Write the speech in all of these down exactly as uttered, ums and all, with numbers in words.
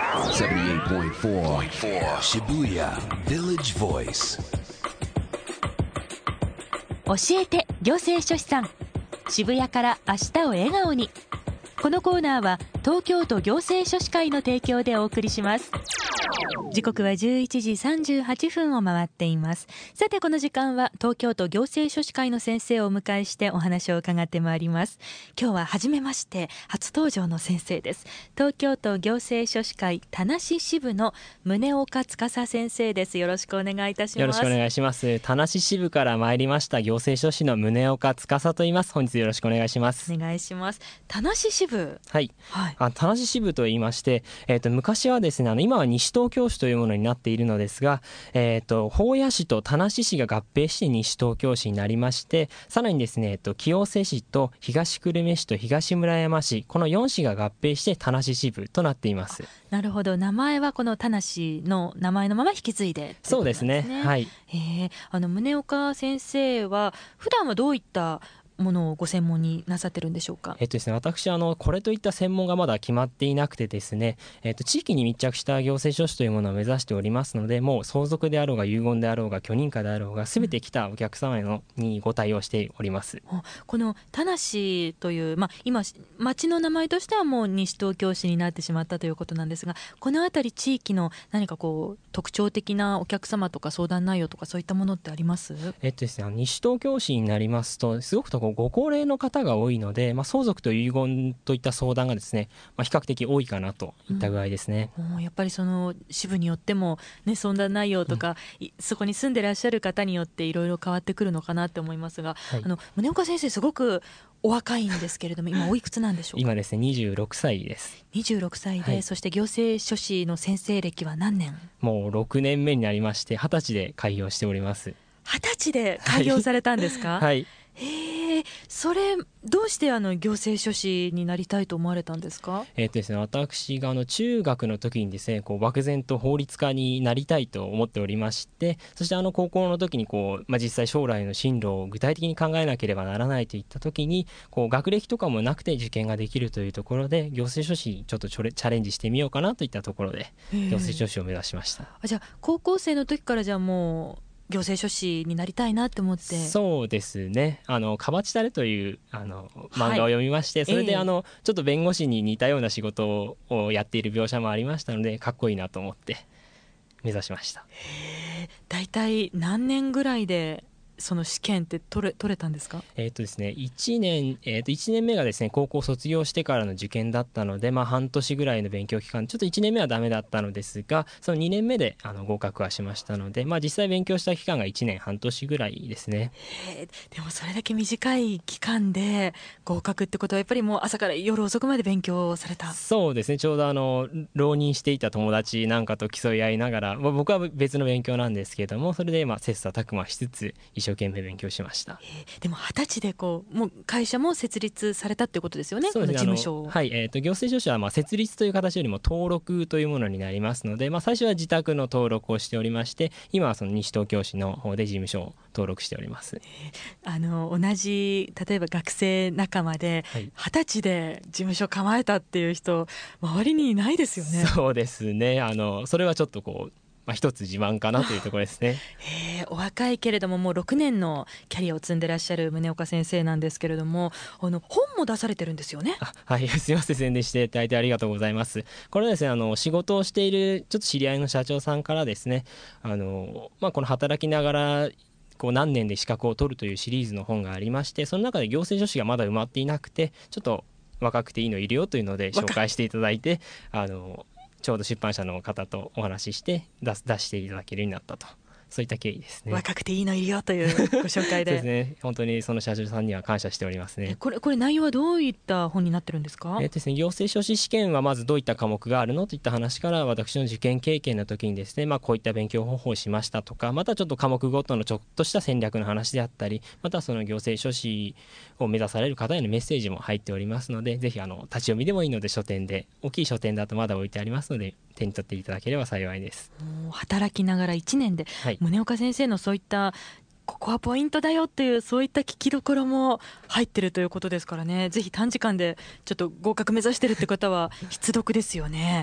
セブンティーエイトポイントフォー Shibuya Village Voice。 教えて行政書士さん、渋谷から明日を笑顔に。このコーナーは東京都行政書士会の提供でお送りします。時刻はじゅういちじさんじゅうはっぷんを回っています。さてこの時間は東京都行政書士会の先生をお迎えしてお話を伺ってまいります。今日は初めまして初登場の先生です。東京都行政書士会田無支部の宗岡司先生です。よろしくお願いいたします。 よろしくお願いします。田無支部から参りました行政書士の宗岡司と言います。本日よろしくお願いします。 お願いします。田無支部、 はい、 はい、 あ田無支部と言いまして、えー、と昔はですね、あの今は西東京市というものになっているのですが、えー、と保谷市と田無市が合併して西東京市になりまして、さらにですね、えー、と清瀬市と東久留米市と東村山市、このよん市が合併して田無支部となっています。 なるほど、名前はこの田無の名前のまま引き継いで、ね、 そうですね、はい。 えー、あの宗岡先生は普段はどういったものをご専門になさってるんでしょうか。 えっとですね、私あのこれといった専門がまだ決まっていなくてですね、えっと、地域に密着した行政書士というものを目指しておりますので、もう相続であろうが遺言であろうが許認可であろうが全て来たお客様へのにご対応しております。 この田無という、まあ、今町の名前としてはもう西東京市になってしまったということなんですが、このあたり地域の何かこう特徴的なお客様とか相談内容とかそういったものってあります？ えっとですね、西東京市になりますとすごくとご高齢の方が多いので、まあ、相続と遺言といった相談がですね、まあ、比較的多いかなといった具合ですね。 うん、やっぱりその支部によっても、ね、相談内容とか、うん、そこに住んでらっしゃる方によっていろいろ変わってくるのかなって思いますが、はい、あの宗岡先生すごくお若いんですけれども、今おいくつなんでしょうか？ 今ですねにじゅうろくさいです。 にじゅうろくさいで、はい、そして行政書士の先生歴は何年？ もうろくねんめになりまして、はたちで開業しております。 はたちで開業されたんですか？ はい、はい。 へえ、それどうしてあの行政書士になりたいと思われたんですか？ えーとですね、私があの中学の時にですね、こう漠然と法律家になりたいと思っておりまして、そしてあの高校の時にこう、まあ、実際将来の進路を具体的に考えなければならないといった時に、こう学歴とかもなくて受験ができるというところで、行政書士ちょっとチャレンジしてみようかなといったところで行政書士を目指しました。 あ、じゃあ高校生の時からじゃあもう行政書士になりたいなって思って？ そうですね、あのカバチタレというあの漫画を読みまして、はい、それであの、えー、ちょっと弁護士に似たような仕事をやっている描写もありましたので、かっこいいなと思って目指しました。 へー、だいたい何年ぐらいでその試験って取れ、取れたんですか？ えーとですね、いちねん、えーといちねんめがですね高校卒業してからの受験だったので、まあ、半年ぐらいの勉強期間、ちょっといちねんめはダメだったのですが、そのにねんめであの合格はしましたので、まあ、実際勉強した期間がいちねんはんとしぐらいですね。 へー、でもそれだけ短い期間で合格ってことはやっぱりもう朝から夜遅くまで勉強された？ そうですね、ちょうどあの浪人していた友達なんかと競い合いながら、まあ、僕は別の勉強なんですけども、それでまあ切磋琢磨しつつ一生懸命勉強しました。 えー、でもはたちでこうもう会社も設立されたっていうことですよね。 そうですね、 この事務所を、 はい、えーと行政書士はまあ設立という形よりも登録というものになりますので、まあ、最初は自宅の登録をしておりまして、今はその西東京市の方で事務所を登録しております。 えー、あの同じ例えば学生仲間ではたちで事務所構えたっていう人周りにいないですよね。 そうですね、あのそれはちょっとこうまあ、一つ自慢かなというところですね。 えー、お若いけれどももうろくねんのキャリアを積んでらっしゃる宗岡先生なんですけれども、あの本も出されてるんですよね。 あ、はい、すいません、宣伝していただいてありがとうございます。これはですね、あの仕事をしているちょっと知り合いの社長さんからですね、あの、まあ、この働きながらこう何年で資格を取るというシリーズの本がありまして、その中で行政書士がまだ埋まっていなくて、ちょっと若くていいのいるよというので紹介していただいて、あのちょうど出版社の方とお話しして出す出していただけるようになったと、そういった経緯ですね。 若くていいのいるよというご紹介でそうですね、本当にその社長さんには感謝しておりますね。 これ、これ内容はどういった本になってるんですか？ えーですね、行政書士試験はまずどういった科目があるのといった話から、私の受験経験の時にですね、まあ、こういった勉強方法をしましたとか、またちょっと科目ごとのちょっとした戦略の話であったり、またその行政書士を目指される方へのメッセージも入っておりますので、ぜひあの立ち読みでもいいので書店で、大きい書店だとまだ置いてありますので手に取っていただければ幸いです。 もう働きながらいちねんで、はい、宗岡先生のそういったここはポイントだよっていうそういった聞きどころも入ってるということですからね、ぜひ短時間でちょっと合格目指してるって方は必読ですよね。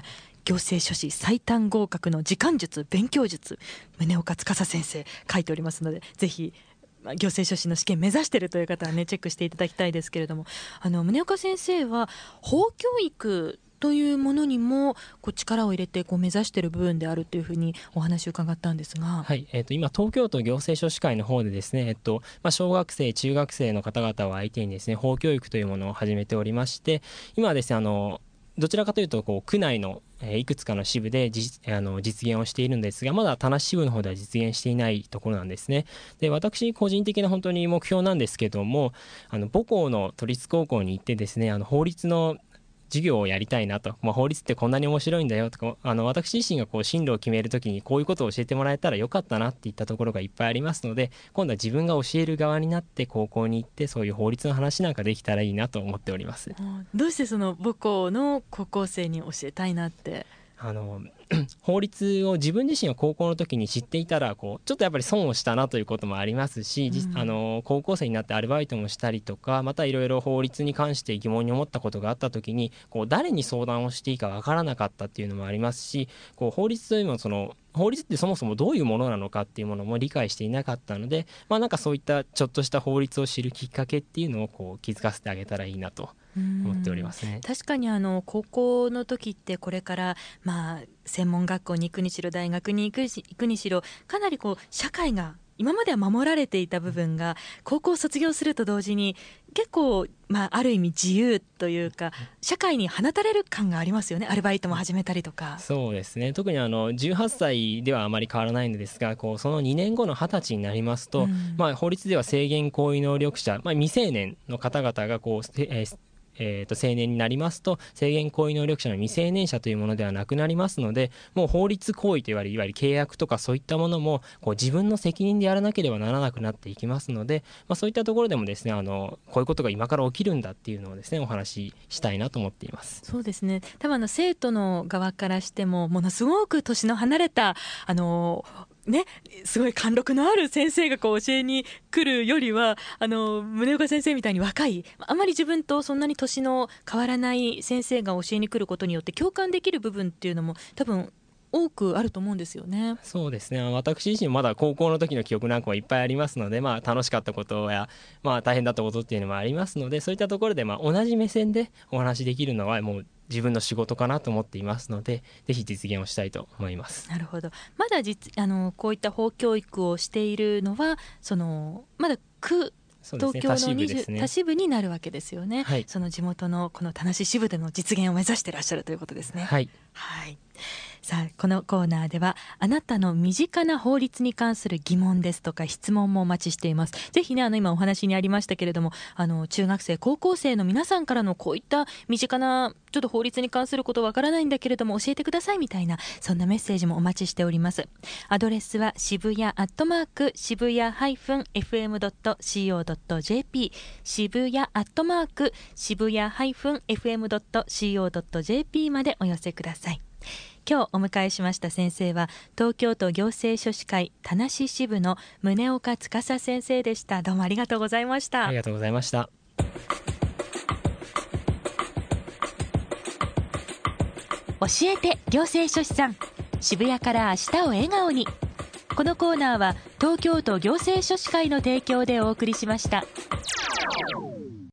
行政書士最短合格の時間術勉強術、宗岡司先生書いておりますので、ぜひ行政書士の試験目指しているという方はねチェックしていただきたいですけれども、あの宗岡先生は法教育というものにもこう力を入れてこう目指している部分であるというふうにお話を伺ったんですが、 はい、えー、と今東京都行政書士会の方でですね、えっとまあ、小学生中学生の方々を相手にですね法教育というものを始めておりまして、今はですねあのどちらかというとこう区内のいくつかの支部で実あの実現をしているんですが、まだ田無支部の方では実現していないところなんですね。で、私個人的な本当に目標なんですけども、あの母校の都立高校に行ってですね、あの法律の授業をやりたいなと、まあ、法律ってこんなに面白いんだよとか、あの私自身がこう進路を決めるときにこういうことを教えてもらえたらよかったなっていったところがいっぱいありますので、今度は自分が教える側になって高校に行ってそういう法律の話なんかできたらいいなと思っております。 どうしてその母校の高校生に教えたいなって？ あの法律を自分自身は高校の時に知っていたらこうちょっとやっぱり損をしたなということもありますし、うん、あの高校生になってアルバイトもしたりとか、またいろいろ法律に関して疑問に思ったことがあった時にこう誰に相談をしていいかわからなかったっていうのもありますし、こう法律というのはその法律ってそもそもどういうものなのかっていうものも理解していなかったので、まあ、なんかそういったちょっとした法律を知るきっかけっていうのをこう気づかせてあげたらいいなと思っておりますね。 確かにあの高校の時ってこれからまあ専門学校に行くにしろ大学に行くし行くにしろかなりこう社会が今までは守られていた部分が高校を卒業すると同時に結構、まあ、ある意味自由というか社会に放たれる感がありますよね。アルバイトも始めたりとか。 そうですね、特にあのじゅうはっさいではあまり変わらないのですが、こうそのにねんごのはたちになりますと、うんまあ、法律では制限行為能力者、まあ、未成年の方々がこう、えーえー、と成年になりますと制限行為能力者の未成年者というものではなくなりますので、もう法律行為といわれるいわゆる契約とかそういったものもこう自分の責任でやらなければならなくなっていきますので、まあ、そういったところでもですねあのこういうことが今から起きるんだっていうのをですねお話ししたいなと思っています。 そうですね、多分あの生徒の側からしてもものすごく年の離れたあのね、すごい貫禄のある先生がこう教えに来るよりはあの宗岡先生みたいに若いあまり自分とそんなに年の変わらない先生が教えに来ることによって共感できる部分っていうのも多分多くあると思うんですよね。 そうですね、私自身まだ高校の時の記憶なんかもいっぱいありますので、まあ、楽しかったことや、まあ、大変だったことっていうのもありますので、そういったところでまあ同じ目線でお話しできるのはもう自分の仕事かなと思っていますので、ぜひ実現をしたいと思います。 なるほど。まだ実あのこういった法教育をしているのはそのまだ区東京のにじゅう、ね、他支部になるわけですよね、はい、その地元のこの田無支部での実現を目指していらっしゃるということですね。 はい、 はい、さあこのコーナーではあなたの身近な法律に関する疑問ですとか質問もお待ちしています。ぜひねあの今お話にありましたけれどもあの中学生高校生の皆さんからのこういった身近なちょっと法律に関することわからないんだけれども教えてくださいみたいなそんなメッセージもお待ちしております。アドレスは渋谷アットマーク渋谷 エフエムドットシーオードットジェーピー 渋谷アットマーク渋谷 エフエムドットシーオードットジェーピー までお寄せください。今日お迎えしました先生は東京都行政書士会田無支部の宗岡司先生でした。どうもありがとうございました。 ありがとうございました。 教えて行政書士さん、渋谷から明日を笑顔に。このコーナーは東京都行政書士会の提供でお送りしました。